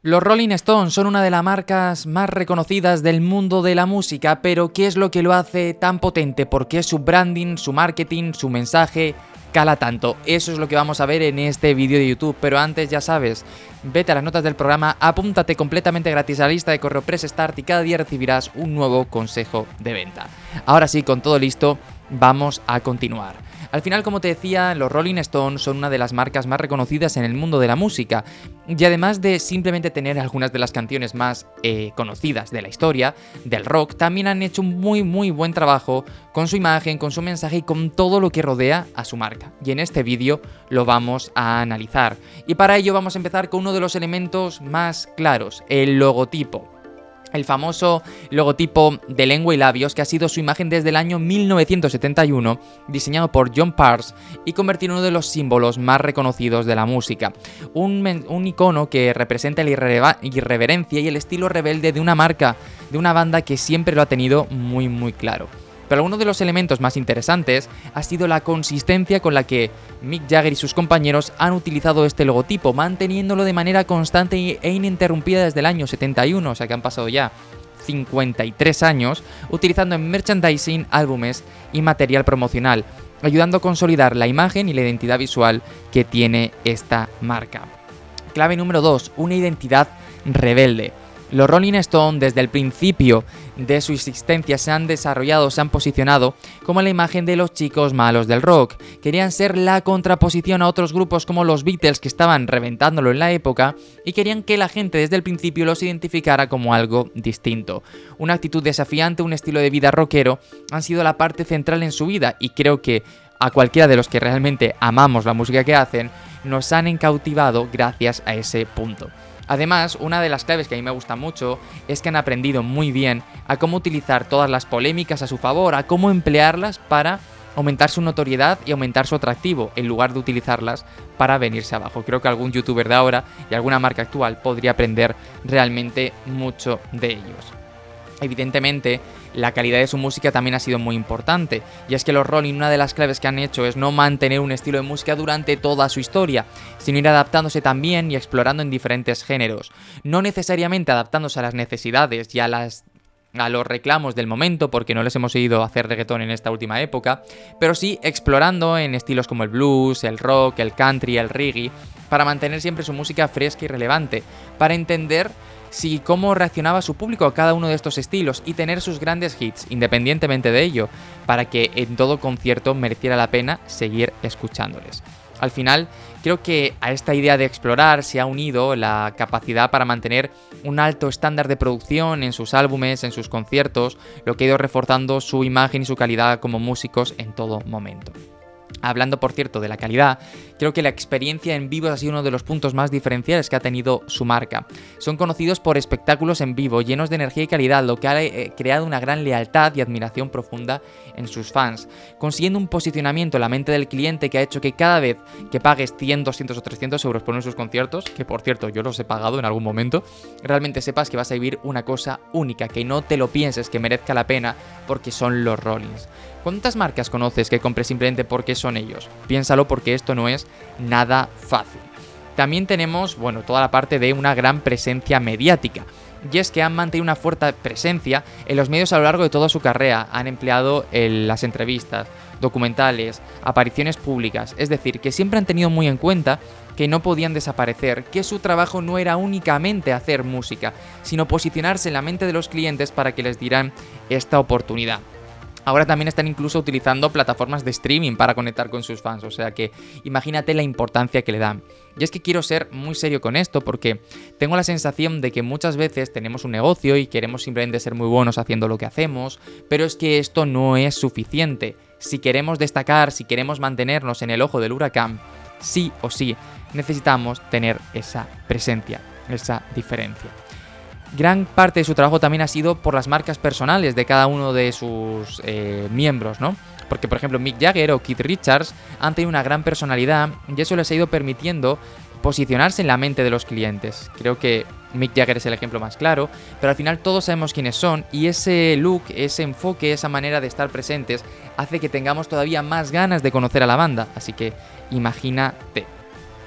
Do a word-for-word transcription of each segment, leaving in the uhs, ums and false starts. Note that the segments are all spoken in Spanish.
Los Rolling Stones son una de las marcas más reconocidas del mundo de la música, pero ¿qué es lo que lo hace tan potente? ¿Por qué su branding, su marketing, su mensaje cala tanto? Eso es lo que vamos a ver en este vídeo de YouTube, pero antes ya sabes, vete a las notas del programa, apúntate completamente gratis a la lista de correo Press Start y cada día recibirás un nuevo consejo de venta. Ahora sí, con todo listo, vamos a continuar. Al final, como te decía, los Rolling Stones son una de las marcas más reconocidas en el mundo de la música, y además de simplemente tener algunas de las canciones más eh, conocidas de la historia del rock, también han hecho un muy muy buen trabajo con su imagen, con su mensaje y con todo lo que rodea a su marca. Y en este vídeo lo vamos a analizar. Y para ello vamos a empezar con uno de los elementos más claros, el logotipo. El famoso logotipo de lengua y labios, que ha sido su imagen desde el año mil novecientos setenta y uno, diseñado por John Pars y convertido en uno de los símbolos más reconocidos de la música. Un, un icono que representa la irre- irreverencia y el estilo rebelde de una marca, de una banda que siempre lo ha tenido muy muy claro. Pero uno de los elementos más interesantes ha sido la consistencia con la que Mick Jagger y sus compañeros han utilizado este logotipo, manteniéndolo de manera constante e ininterrumpida desde el año setenta y uno, o sea que han pasado ya cincuenta y tres años, utilizando en merchandising, álbumes y material promocional, ayudando a consolidar la imagen y la identidad visual que tiene esta marca. Clave número dos, una identidad rebelde. Los Rolling Stones desde el principio de su existencia se han desarrollado, se han posicionado como la imagen de los chicos malos del rock. Querían ser la contraposición a otros grupos como los Beatles, que estaban reventándolo en la época, y querían que la gente desde el principio los identificara como algo distinto. Una actitud desafiante, un estilo de vida rockero han sido la parte central en su vida, y creo que a cualquiera de los que realmente amamos la música que hacen, nos han cautivado gracias a ese punto. Además, una de las claves que a mí me gusta mucho es que han aprendido muy bien a cómo utilizar todas las polémicas a su favor, a cómo emplearlas para aumentar su notoriedad y aumentar su atractivo, en lugar de utilizarlas para venirse abajo. Creo que algún youtuber de ahora y alguna marca actual podría aprender realmente mucho de ellos. Evidentemente, la calidad de su música también ha sido muy importante, y es que los Rolling, una de las claves que han hecho es no mantener un estilo de música durante toda su historia, sino ir adaptándose también y explorando en diferentes géneros, no necesariamente adaptándose a las necesidades y a las a los reclamos del momento, porque no les hemos oído hacer reggaetón en esta última época, pero sí explorando en estilos como el blues, el rock, el country, el reggae, para mantener siempre su música fresca y relevante, para entender si cómo reaccionaba su público a cada uno de estos estilos y tener sus grandes hits, independientemente de ello, para que en todo concierto mereciera la pena seguir escuchándoles. Al final, creo que a esta idea de explorar se ha unido la capacidad para mantener un alto estándar de producción en sus álbumes, en sus conciertos, lo que ha ido reforzando su imagen y su calidad como músicos en todo momento. Hablando, por cierto, de la calidad, creo que la experiencia en vivo ha sido uno de los puntos más diferenciales que ha tenido su marca. Son conocidos por espectáculos en vivo, llenos de energía y calidad, lo que ha eh, creado una gran lealtad y admiración profunda en sus fans, consiguiendo un posicionamiento en la mente del cliente que ha hecho que cada vez que pagues cien, doscientos o trescientos euros por uno de sus conciertos, que por cierto yo los he pagado en algún momento, realmente sepas que vas a vivir una cosa única, que no te lo pienses, que merezca la pena, porque son los Rollins. ¿Cuántas marcas conoces que compres simplemente porque son ellos? Piénsalo, porque esto no es nada fácil. También tenemos, bueno, toda la parte de una gran presencia mediática. Y es que han mantenido una fuerte presencia en los medios a lo largo de toda su carrera. Han empleado el, las entrevistas, documentales, apariciones públicas. Es decir, que siempre han tenido muy en cuenta que no podían desaparecer, que su trabajo no era únicamente hacer música, sino posicionarse en la mente de los clientes para que les dieran esta oportunidad. Ahora también están incluso utilizando plataformas de streaming para conectar con sus fans, o sea que imagínate la importancia que le dan. Y es que quiero ser muy serio con esto, porque tengo la sensación de que muchas veces tenemos un negocio y queremos simplemente ser muy buenos haciendo lo que hacemos, pero es que esto no es suficiente. Si queremos destacar, si queremos mantenernos en el ojo del huracán, sí o sí necesitamos tener esa presencia, esa diferencia. Gran parte de su trabajo también ha sido por las marcas personales de cada uno de sus eh, miembros, ¿no? Porque, por ejemplo, Mick Jagger o Keith Richards han tenido una gran personalidad y eso les ha ido permitiendo posicionarse en la mente de los clientes. Creo que Mick Jagger es el ejemplo más claro, pero al final todos sabemos quiénes son y ese look, ese enfoque, esa manera de estar presentes hace que tengamos todavía más ganas de conocer a la banda, así que imagínate.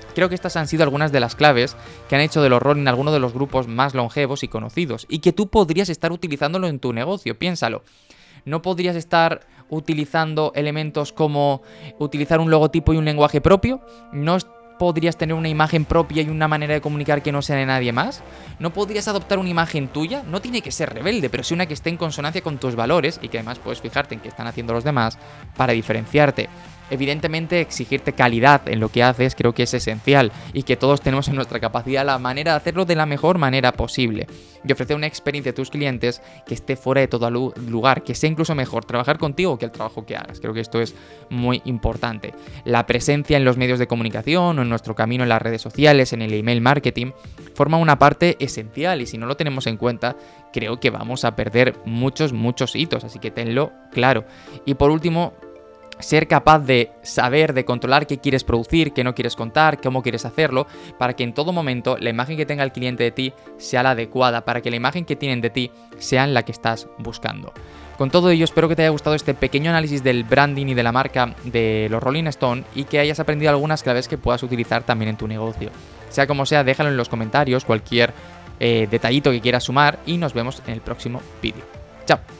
Creo que estas han sido algunas de las claves que han hecho de los Rolling algunos de los grupos más longevos y conocidos, y que tú podrías estar utilizándolo en tu negocio, piénsalo. No podrías estar utilizando elementos como utilizar un logotipo y un lenguaje propio, no podrías tener una imagen propia y una manera de comunicar que no sea de nadie más, no podrías adoptar una imagen tuya, no tiene que ser rebelde, pero sí una que esté en consonancia con tus valores y que además puedes fijarte en qué están haciendo los demás para diferenciarte. Evidentemente, exigirte calidad en lo que haces creo que es esencial y que todos tenemos en nuestra capacidad la manera de hacerlo de la mejor manera posible y ofrecer una experiencia a tus clientes que esté fuera de todo lugar, que sea incluso mejor trabajar contigo que el trabajo que hagas. Creo que esto es muy importante. La presencia en los medios de comunicación o en nuestro camino en las redes sociales, en el email marketing, forma una parte esencial y si no lo tenemos en cuenta, creo que vamos a perder muchos, muchos hitos, así que tenlo claro. Y por último, ser capaz de saber, de controlar qué quieres producir, qué no quieres contar, cómo quieres hacerlo, para que en todo momento la imagen que tenga el cliente de ti sea la adecuada, para que la imagen que tienen de ti sea la que estás buscando. Con todo ello, espero que te haya gustado este pequeño análisis del branding y de la marca de los Rolling Stone y que hayas aprendido algunas claves que puedas utilizar también en tu negocio. Sea como sea, déjalo en los comentarios, cualquier eh, detallito que quieras sumar y nos vemos en el próximo vídeo. ¡Chao!